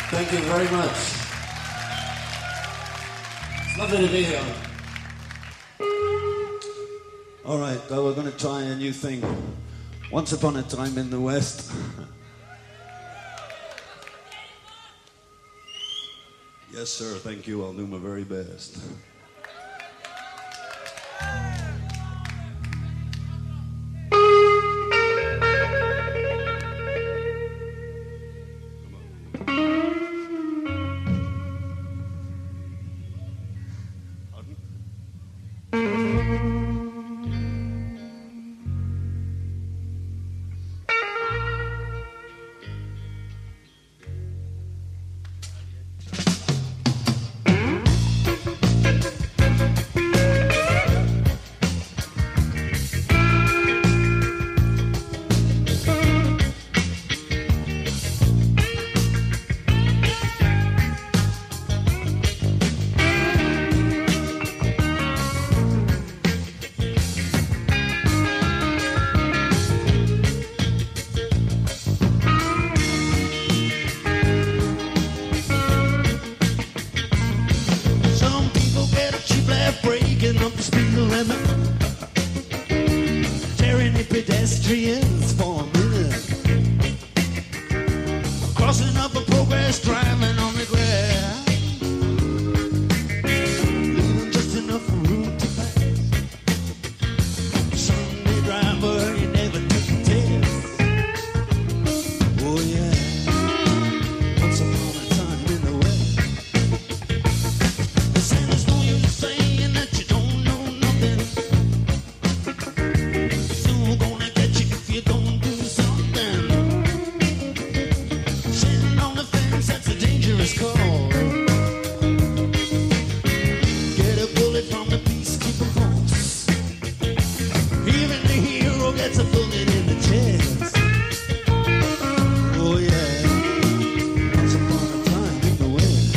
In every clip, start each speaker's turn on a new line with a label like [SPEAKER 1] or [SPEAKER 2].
[SPEAKER 1] Thank you very much. It's lovely to be here. All right, we're going to try a new thing. Once upon a time in the West. Yes, sir, thank you. I'll do my very best. Pedestrians for a minute, crossing up a progress, driving on the grass, leaving just enough room to pass. Sunday driver, you never took a test. Oh yeah, once upon a time in the West. They say there's no use saying that you don't know nothing. You don't do something. Sitting on the fence, that's a dangerous call. Get a bullet from the peacekeeper force. Even the hero gets a bullet in the chest. Oh yeah, once upon a time in the West.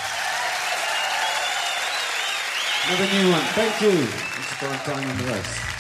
[SPEAKER 1] Another new one. Thank you. It's about time in the West.